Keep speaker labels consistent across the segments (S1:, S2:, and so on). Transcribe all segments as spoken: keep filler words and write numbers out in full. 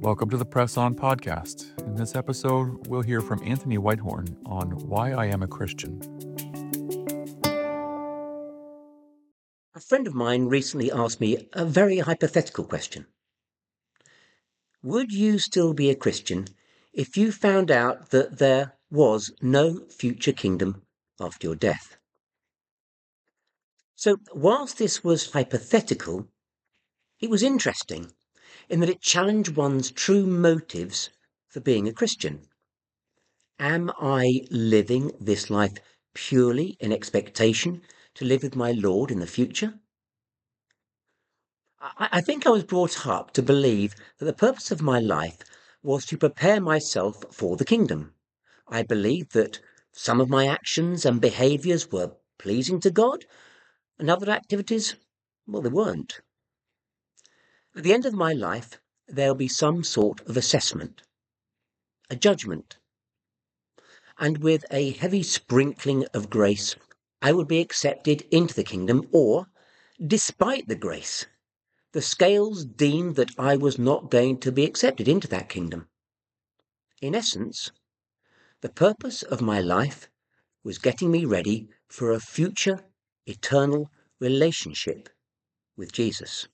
S1: Welcome to the Press On podcast. In this episode, we'll hear from Anthony Whitehorn on why I am a Christian.
S2: A friend of mine recently asked me a very hypothetical question. Would you still be a Christian if you found out that there was no future kingdom after your death? So, whilst this was hypothetical, it was interesting in that it challenged one's true motives for being a Christian. Am I living this life purely in expectation to live with my Lord in the future? I, I think I was brought up to believe that the purpose of my life was to prepare myself for the kingdom. I believed that some of my actions and behaviours were pleasing to God, and other activities, well, they weren't. At the end of my life, there'll be some sort of assessment, a judgment, and with a heavy sprinkling of grace, I would be accepted into the kingdom, or, despite the grace, the scales deemed that I was not going to be accepted into that kingdom. In essence, the purpose of my life was getting me ready for a future, eternal relationship with Jesus.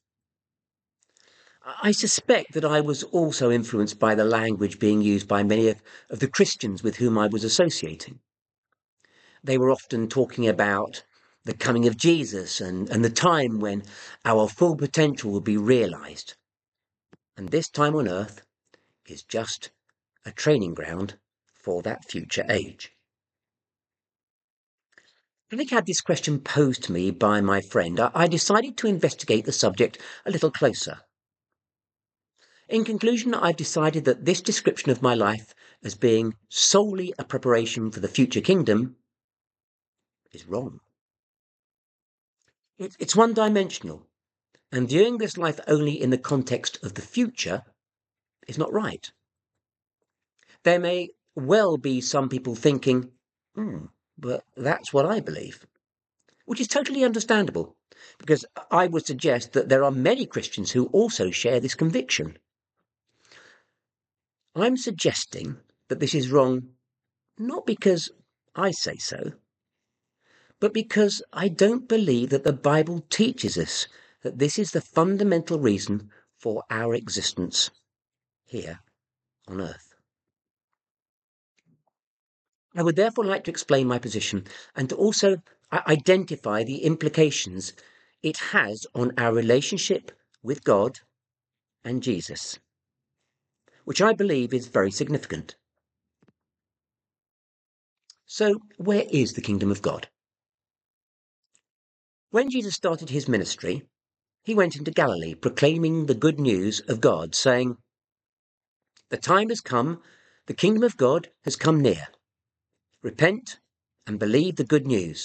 S2: I suspect that I was also influenced by the language being used by many of, of the Christians with whom I was associating. They were often talking about the coming of Jesus and, and the time when our full potential will be realised. And this time on earth is just a training ground for that future age. Having had this question posed to me by my friend, I decided to investigate the subject a little closer. In conclusion, I've decided that this description of my life as being solely a preparation for the future kingdom is wrong. It's one-dimensional, and viewing this life only in the context of the future is not right. There may well be some people thinking, hmm, but that's what I believe, which is totally understandable, because I would suggest that there are many Christians who also share this conviction. I'm suggesting that this is wrong not because I say so, but because I don't believe that the Bible teaches us that this is the fundamental reason for our existence here on earth. I would therefore like to explain my position and to also identify the implications it has on our relationship with God and Jesus, which I believe is very significant. So, where is the kingdom of God? When Jesus started his ministry, he went into Galilee proclaiming the good news of God, saying, "The time has come, the kingdom of God has come near. Repent and believe the good news."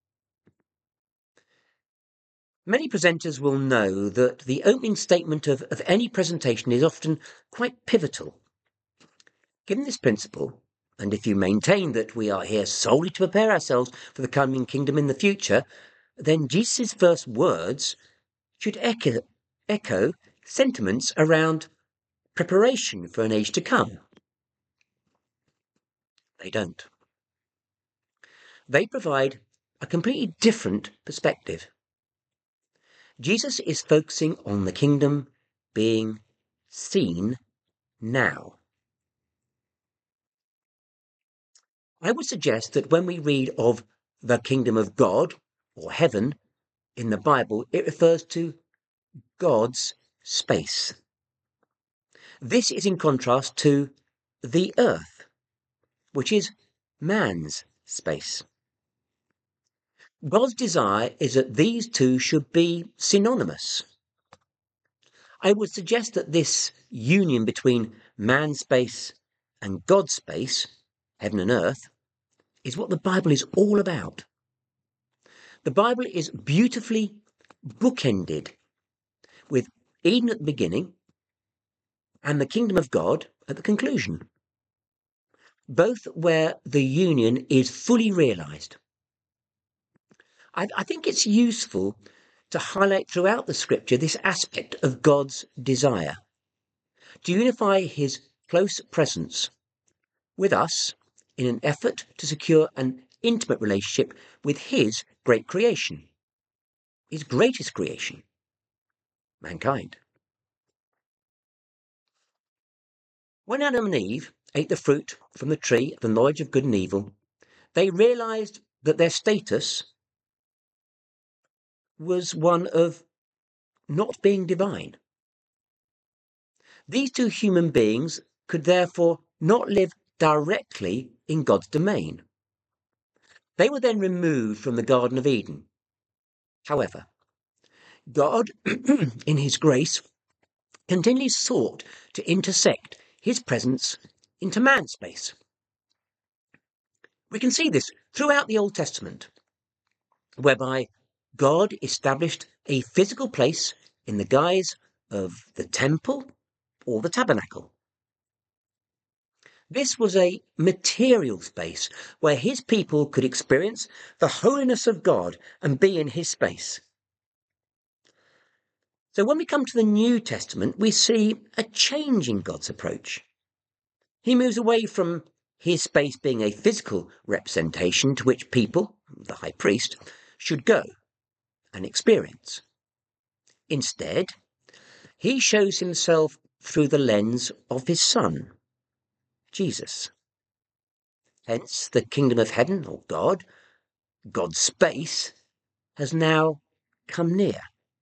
S2: Many presenters will know that the opening statement of, of any presentation is often quite pivotal. Given this principle, and if you maintain that we are here solely to prepare ourselves for the coming kingdom in the future, then Jesus' first words should echo, echo sentiments around preparation for an age to come. They don't. They provide a completely different perspective. Jesus is focusing on the kingdom being seen now. I would suggest that when we read of the kingdom of God or heaven in the Bible, it refers to God's space. This is in contrast to the earth, which is man's space. God's desire is that these two should be synonymous. I would suggest that this union between man's space and God's space, heaven and earth, is what the Bible is all about. The Bible is beautifully bookended with Eden at the beginning and the kingdom of God at the conclusion, both where the union is fully realised. I, I think it's useful to highlight throughout the scripture this aspect of God's desire. to unify his close presence with us in an effort to secure an intimate relationship with his great creation, his greatest creation, mankind. When Adam and Eve ate the fruit from the tree of the knowledge of good and evil, they realized that their status was one of not being divine. These two human beings could therefore not live directly in God's domain. They were then removed from the Garden of Eden. However, God, in his grace, continually sought to intersect his presence into man space. We can see this throughout the Old Testament, whereby God established a physical place in the guise of the temple or the tabernacle. This was a material space where his people could experience the holiness of God and be in his space. So when we come to the New Testament, we see a change in God's approach. He moves away from his space being a physical representation to which people, the high priest, should go and experience. Instead, he shows himself through the lens of his Son, Jesus. Hence, the kingdom of heaven, or God, God's space, has now come near.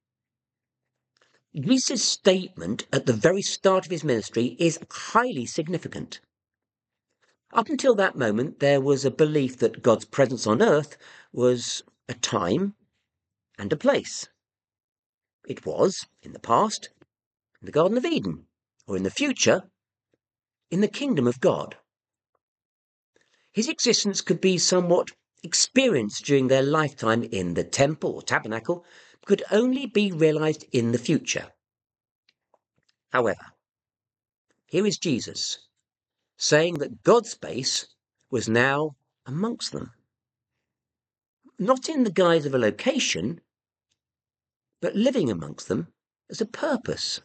S2: Jesus' statement at the very start of his ministry is highly significant. Up until that moment, there was a belief that God's presence on earth was a time and a place. It was, in the past, in the Garden of Eden, or in the future, in the kingdom of God. His existence could be somewhat experienced during their lifetime in the temple or tabernacle, but could only be realized in the future. However, here is Jesus saying that God's space was now amongst them. Not in the guise of a location, but living amongst them as a purpose.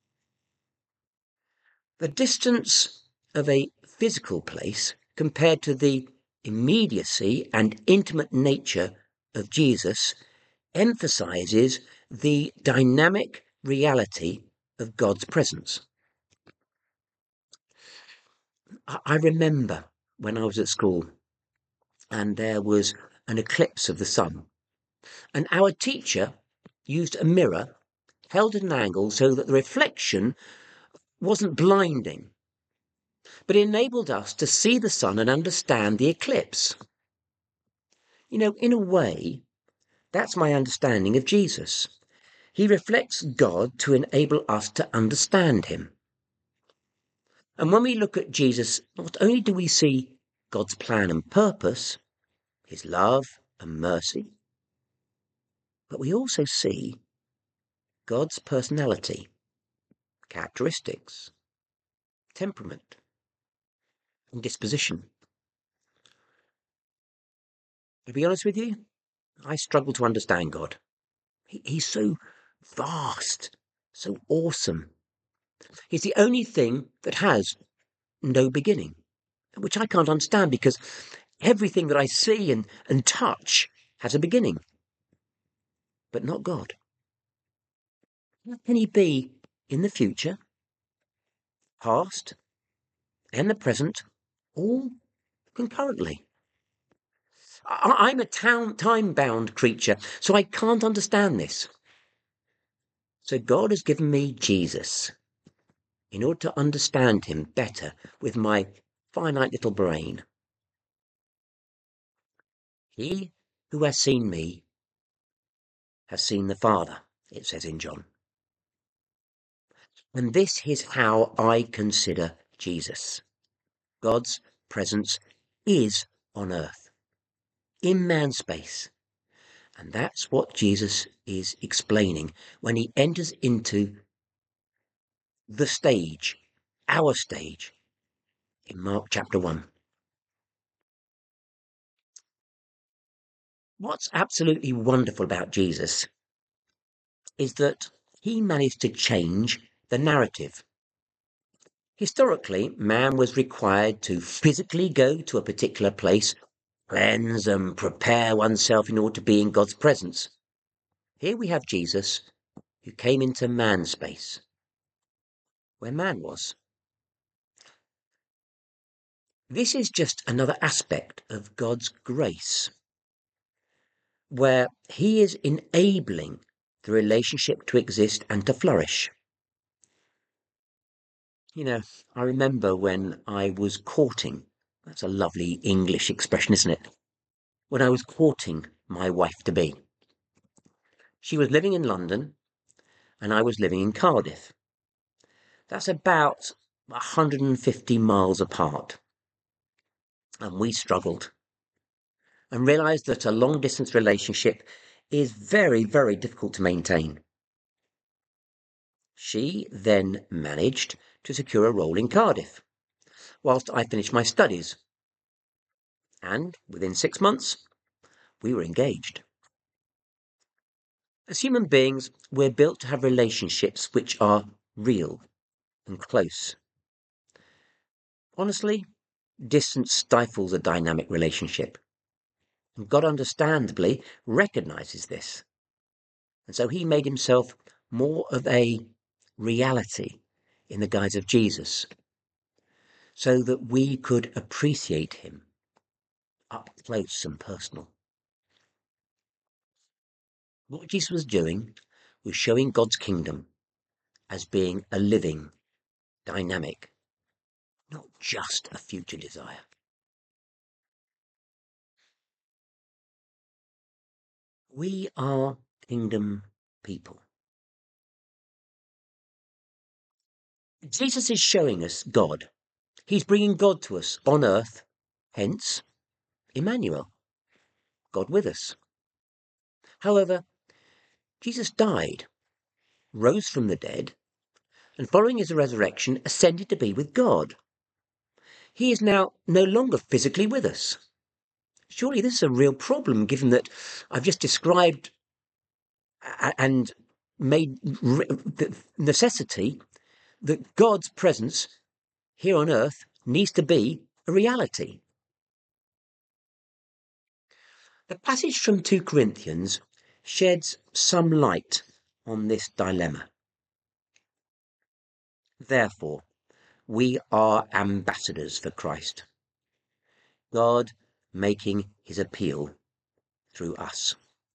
S2: The distance of a physical place compared to the immediacy and intimate nature of Jesus emphasizes the dynamic reality of God's presence. I remember when I was at school and there was an eclipse of the sun, and our teacher used a mirror held at an angle so that the reflection wasn't blinding, but enabled us to see the sun and understand the eclipse. You know, in a way, that's my understanding of Jesus. He reflects God to enable us to understand him. And when we look at Jesus, not only do we see God's plan and purpose, his love and mercy, but we also see God's personality, characteristics, temperament, and disposition. To be honest with you, I struggle to understand God. He, he's so vast, so awesome. He's the only thing that has no beginning, which I can't understand because everything that I see and, and touch has a beginning, but not God. How can he be in the future, past, and the present, all concurrently? I, I'm a town, time-bound creature, so I can't understand this. So God has given me Jesus in order to understand him better with my finite little brain. He who has seen me has seen the Father, it says in John. And this is how I consider Jesus. God's presence is on earth, in man space. And that's what Jesus is explaining when he enters into the stage, our stage, in Mark chapter one. What's absolutely wonderful about Jesus is that he managed to change the narrative. Historically, man was required to physically go to a particular place, cleanse and prepare oneself in order to be in God's presence. Here we have Jesus, who came into man's space, where man was. This is just another aspect of God's grace, where he is enabling the relationship to exist and to flourish. You know, I remember when I was courting, that's a lovely English expression, isn't it? When I was courting my wife-to-be. She was living in London and I was living in Cardiff. That's about one hundred fifty miles apart. And we struggled and realised that a long-distance relationship is very, very difficult to maintain. She then managed to secure a role in Cardiff, whilst I finished my studies. And within six months, we were engaged. As human beings, we're built to have relationships which are real and close. Honestly, distance stifles a dynamic relationship. And God understandably recognises this. And so he made himself more of a reality in the guise of Jesus, so that we could appreciate him up close and personal. What Jesus was doing was showing God's kingdom as being a living, dynamic, not just a future desire. We are kingdom people. Jesus is showing us God. He's bringing God to us on earth, hence Emmanuel, God with us. However, Jesus died, rose from the dead, and following his resurrection, ascended to be with God. He is now no longer physically with us. Surely this is a real problem, given that I've just described and made the necessity that God's presence here on earth needs to be a reality. The passage from two Corinthians sheds some light on this dilemma. Therefore, we are ambassadors for Christ, God making his appeal through us.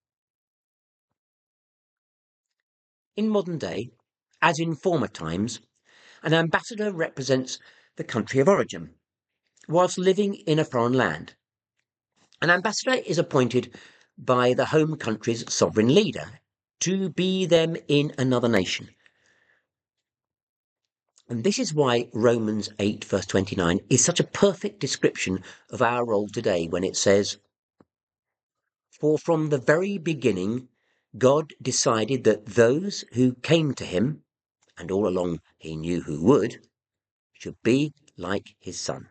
S2: In modern day, as in former times, an ambassador represents the country of origin, whilst living in a foreign land. An ambassador is appointed by the home country's sovereign leader to be them in another nation. And this is why Romans eight verse twenty-nine is such a perfect description of our role today when it says, "For from the very beginning, God decided that those who came to him, and all along he knew who would, should be like his Son."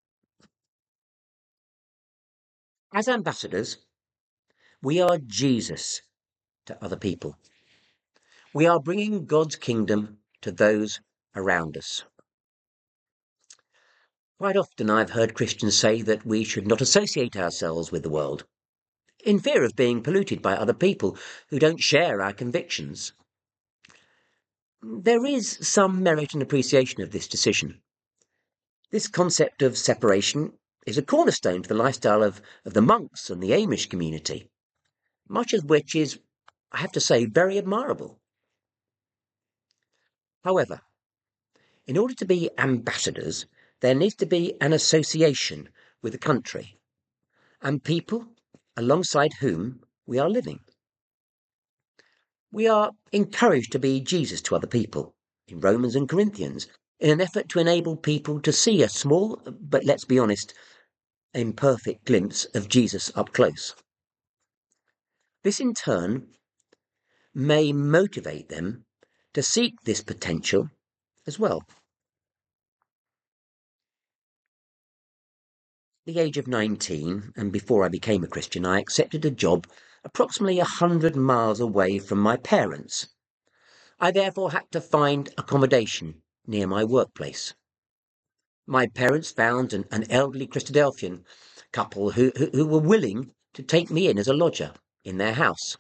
S2: As ambassadors, we are Jesus to other people. We are bringing God's kingdom to those around us. Quite often I've heard Christians say that we should not associate ourselves with the world, in fear of being polluted by other people who don't share our convictions. There is some merit and appreciation of this decision. This concept of separation is a cornerstone to the lifestyle of, of the monks and the Amish community, much of which is, I have to say, very admirable. However, in order to be ambassadors, there needs to be an association with the country and people alongside whom we are living. We are encouraged to be Jesus to other people in Romans and Corinthians in an effort to enable people to see a small, but let's be honest, imperfect glimpse of Jesus up close. This in turn may motivate them to seek this potential as well. At the age of nineteen, and before I became a Christian, I accepted a job approximately a hundred miles away from my parents. I therefore had to find accommodation near my workplace. My parents found an, an elderly Christadelphian couple who, who, who were willing to take me in as a lodger in their house.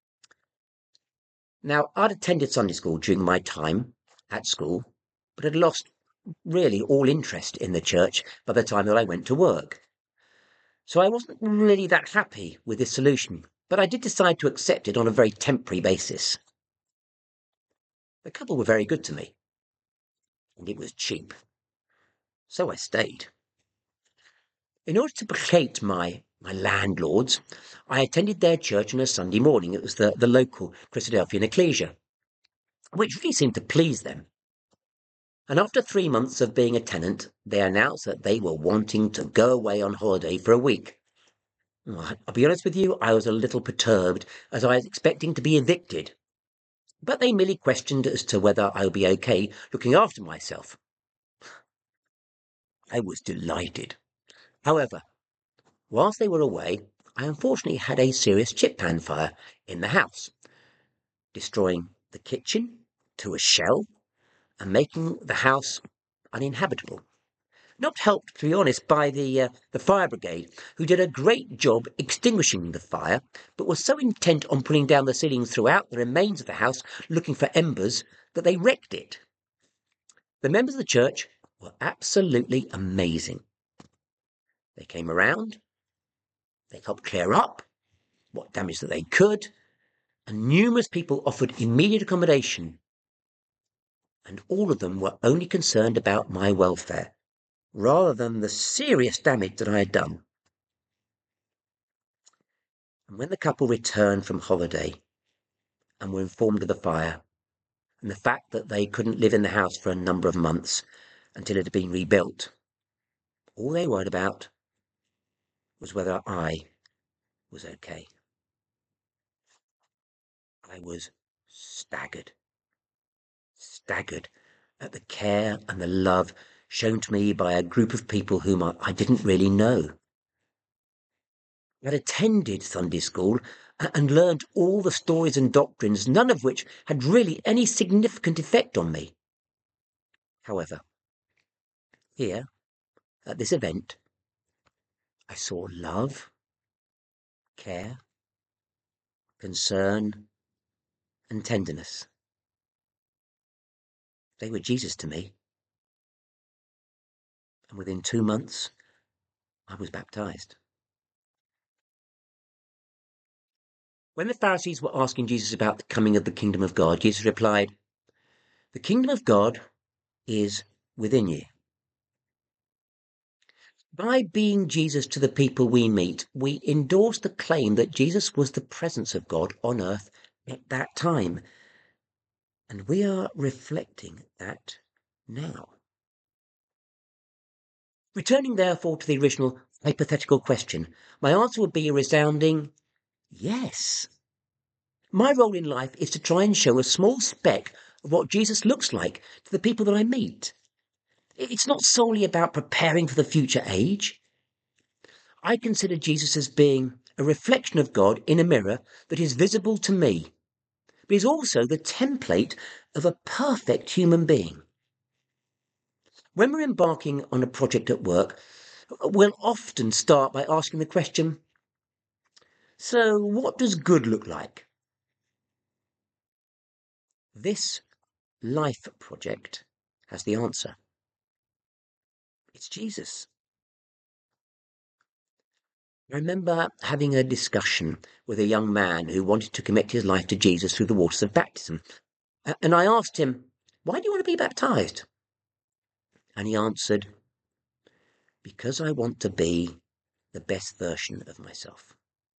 S2: Now, I'd attended Sunday school during my time at school, but had lost really all interest in the church by the time that I went to work. So I wasn't really that happy with this solution, but I did decide to accept it on a very temporary basis. The couple were very good to me, and it was cheap. So I stayed. In order to placate my, my landlords, I attended their church on a Sunday morning. It was the, the local Christadelphian ecclesia, which really seemed to please them. And after three months of being a tenant, they announced that they were wanting to go away on holiday for a week. Well, I'll be honest with you, I was a little perturbed, as I was expecting to be evicted. But they merely questioned as to whether I would be okay looking after myself. I was delighted. However, whilst they were away, I unfortunately had a serious chip pan fire in the house, destroying the kitchen to a shell and making the house uninhabitable. Not helped, to be honest, by the uh, the fire brigade, who did a great job extinguishing the fire, but was so intent on putting down the ceilings throughout the remains of the house, looking for embers, that they wrecked it. The members of the church were absolutely amazing. They came around, they helped clear up what damage that they could, and numerous people offered immediate accommodation. And all of them were only concerned about my welfare, rather than the serious damage that I had done. And when the couple returned from holiday and were informed of the fire and the fact that they couldn't live in the house for a number of months until it had been rebuilt, all they worried about was whether I was okay. I was staggered, staggered at the care and the love shown to me by a group of people whom I, I didn't really know. I'd attended Sunday school and learned all the stories and doctrines, none of which had really any significant effect on me. However, here, at this event, I saw love, care, concern, and tenderness. They were Jesus to me. And within two months, I was baptized. When the Pharisees were asking Jesus about the coming of the kingdom of God, Jesus replied, "The kingdom of God is within you." By being Jesus to the people we meet, we endorse the claim that Jesus was the presence of God on earth at that time. And we are reflecting that now. Returning therefore to the original hypothetical question, my answer would be a resounding yes. My role in life is to try and show a small speck of what Jesus looks like to the people that I meet. It's not solely about preparing for the future age. I consider Jesus as being a reflection of God in a mirror that is visible to me, but is also the template of a perfect human being. When we're embarking on a project at work, we'll often start by asking the question, so what does good look like? This life project has the answer. It's Jesus. I remember having a discussion with a young man who wanted to commit his life to Jesus through the waters of baptism. And I asked him, "Why do you want to be baptized?" And he answered, "Because I want to be the best version of myself."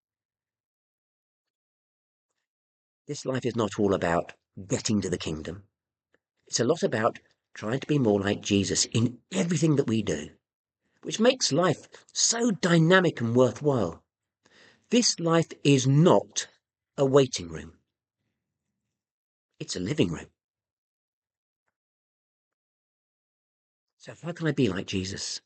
S2: This life is not all about getting to the kingdom. It's a lot about trying to be more like Jesus in everything that we do, which makes life so dynamic and worthwhile. This life is not a waiting room. It's a living room. So how can I be like Jesus?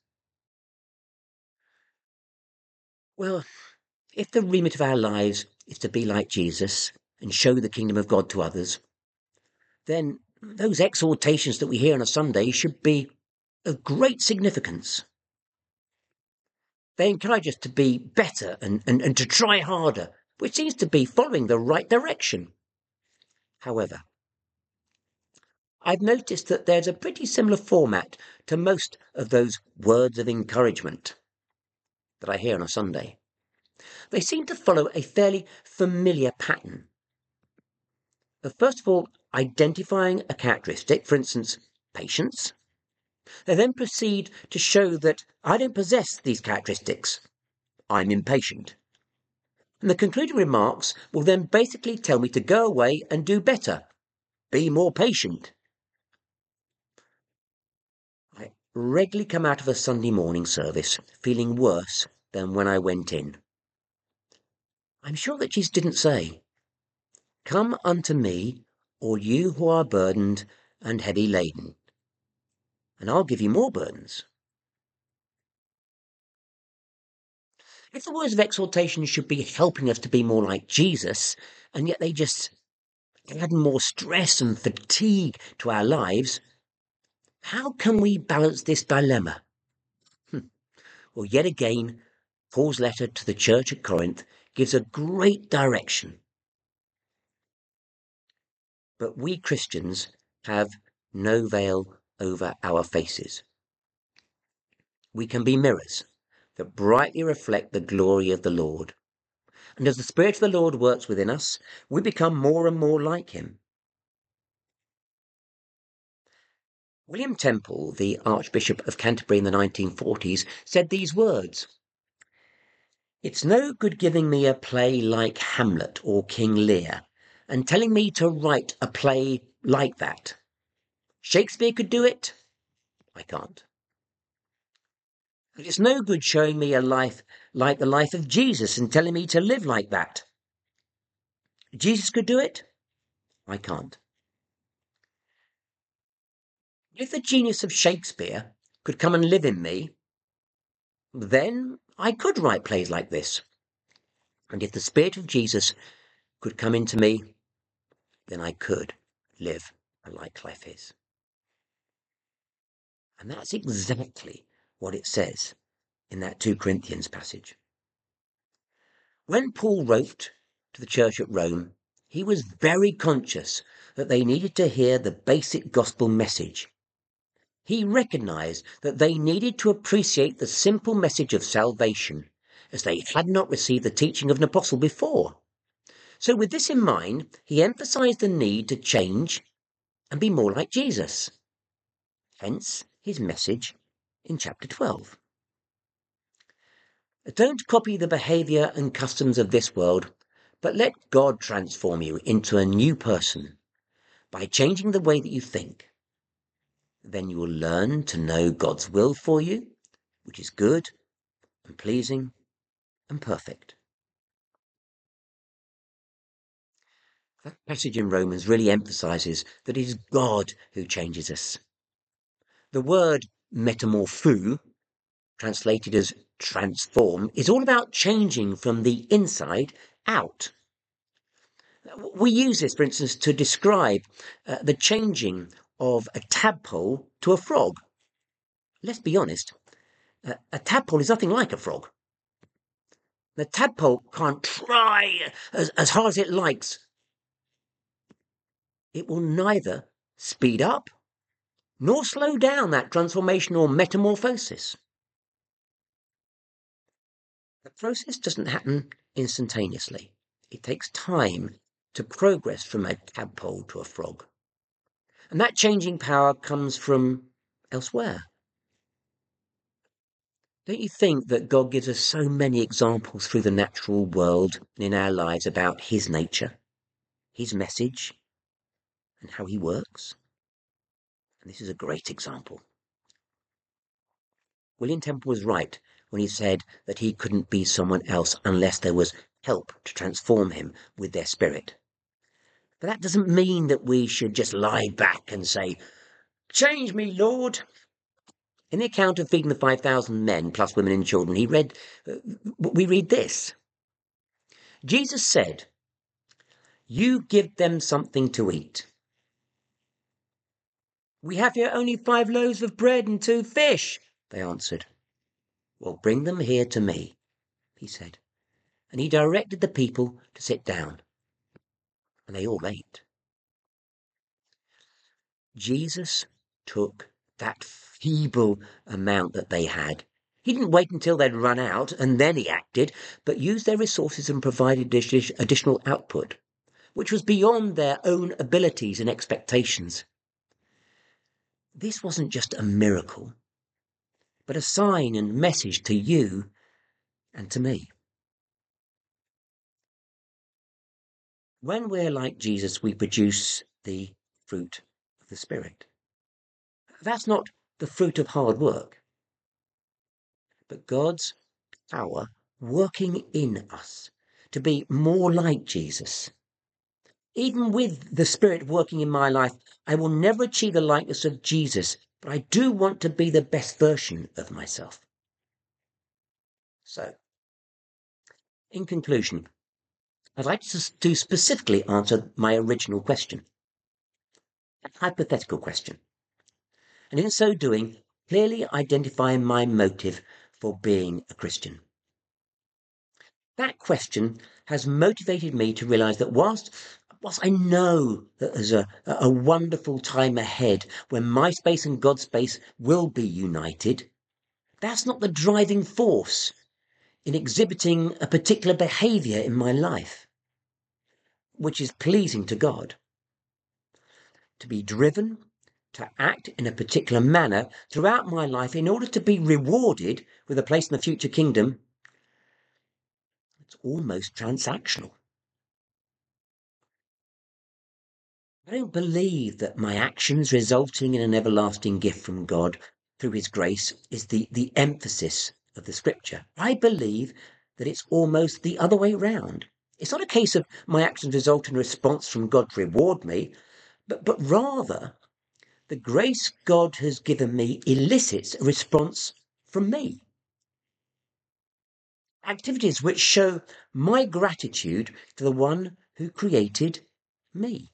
S2: Well, if the remit of our lives is to be like Jesus and show the kingdom of God to others, then those exhortations that we hear on a Sunday should be of great significance. They encourage us to be better and, and, and to try harder, which seems to be following the right direction. However, I've noticed that there's a pretty similar format to most of those words of encouragement that I hear on a Sunday. They seem to follow a fairly familiar pattern. First of all, identifying a characteristic, for instance, patience. They then proceed to show that I don't possess these characteristics. I'm impatient. And the concluding remarks will then basically tell me to go away and do better. Be more patient. I regularly come out of a Sunday morning service feeling worse than when I went in. I'm sure that Jesus didn't say, "Come unto me, all you who are burdened and heavy laden, and I'll give you more burdens." If the words of exhortation should be helping us to be more like Jesus, and yet they just add more stress and fatigue to our lives, how can we balance this dilemma? Hm. Well, yet again, Paul's letter to the church at Corinth gives a great direction. But we Christians have no veil over our faces. We can be mirrors that brightly reflect the glory of the Lord. And as the Spirit of the Lord works within us, we become more and more like him. William Temple, the Archbishop of Canterbury in the nineteen forties, said these words: "It's no good giving me a play like Hamlet or King Lear and telling me to write a play like that. Shakespeare could do it, I can't. And it's no good showing me a life like the life of Jesus and telling me to live like that. Jesus could do it, I can't. If the genius of Shakespeare could come and live in me, then I could write plays like this. And if the Spirit of Jesus could come into me, then I could live a like life is." And that's exactly what it says in that Second Corinthians passage. When Paul wrote to the church at Rome, he was very conscious that they needed to hear the basic gospel message. He recognized that they needed to appreciate the simple message of salvation, as they had not received the teaching of an apostle before. So with this in mind, he emphasized the need to change and be more like Jesus. Hence his message in chapter twelve. Don't copy the behavior and customs of this world, but let God transform you into a new person by changing the way that you think. Then you will learn to know God's will for you, which is good and pleasing and perfect. That passage in Romans really emphasizes that it is God who changes us. The word metamorpho, translated as transform, is all about changing from the inside out. We use this, for instance, to describe uh, the changing of a tadpole to a frog. Let's be honest, uh, a tadpole is nothing like a frog. The tadpole can't try as, as hard as it likes. It will neither speed up nor slow down that transformation or metamorphosis. The process doesn't happen instantaneously. It takes time to progress from a tadpole to a frog. And that changing power comes from elsewhere. Don't you think that God gives us so many examples through the natural world and in our lives about his nature, his message, and how he works? And this is a great example. William Temple was right when he said that he couldn't be someone else unless there was help to transform him with their spirit. But that doesn't mean that we should just lie back and say, "Change me, Lord." In the account of feeding the five thousand men, plus women and children, he read, uh, we read this. Jesus said, "You give them something to eat." "We have here only five loaves of bread and two fish," they answered. "Well, bring them here to me," he said, and he directed the people to sit down, and they all ate. Jesus took that feeble amount that they had. He didn't wait until they'd run out and then he acted, but used their resources and provided additional output, which was beyond their own abilities and expectations. This wasn't just a miracle, but a sign and message to you and to me. When we're like Jesus, we produce the fruit of the Spirit. That's not the fruit of hard work, but God's power working in us to be more like Jesus. Even with the Spirit working in my life, I will never achieve the likeness of Jesus, but I do want to be the best version of myself. So, in conclusion, I'd like to, to specifically answer my original question, a hypothetical question, and in so doing, clearly identify my motive for being a Christian. That question has motivated me to realize that whilst, whilst I know that there's a, a wonderful time ahead when my space and God's space will be united, that's not the driving force in exhibiting a particular behavior in my life, which is pleasing to God. To be driven to act in a particular manner throughout my life in order to be rewarded with a place in the future kingdom, it's almost transactional. I don't believe that my actions resulting in an everlasting gift from God through his grace is the, the emphasis of the scripture. I believe that it's almost the other way round. It's not a case of my actions result in a response from God to reward me, but, but rather the grace God has given me elicits a response from me. Activities which show my gratitude to the one who created me.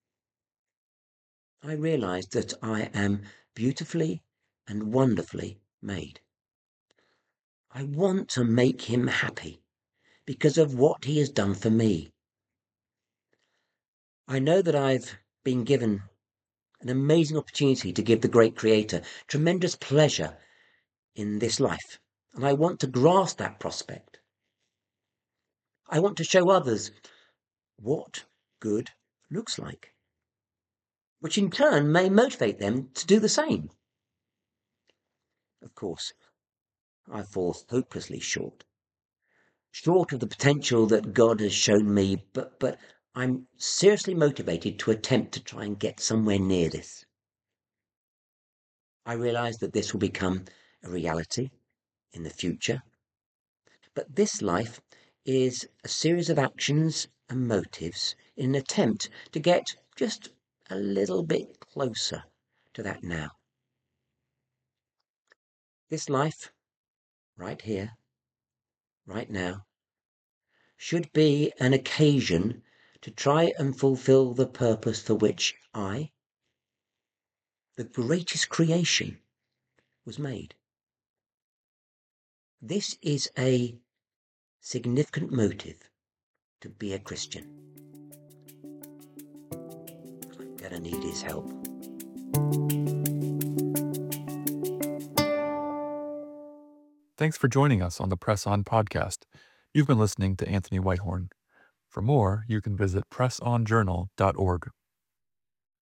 S2: I realize that I am beautifully and wonderfully made. I want to make him happy because of what he has done for me. I know that I've been given an amazing opportunity to give the great Creator tremendous pleasure in this life, and I want to grasp that prospect. I want to show others what good looks like, which in turn may motivate them to do the same. Of course, I fall hopelessly short. Short of the potential that God has shown me, but, but I'm seriously motivated to attempt to try and get somewhere near this. I realize that this will become a reality in the future, but this life is a series of actions and motives in an attempt to get just a little bit closer to that now. This life, right here, right now, should be an occasion to try and fulfill the purpose for which I, the greatest creation, was made. This is a significant motive to be a Christian. I'm gonna need his help.
S1: Thanks for joining us on the Press On podcast. You've been listening to Anthony Whitehorn. For more, you can visit press on journal dot org.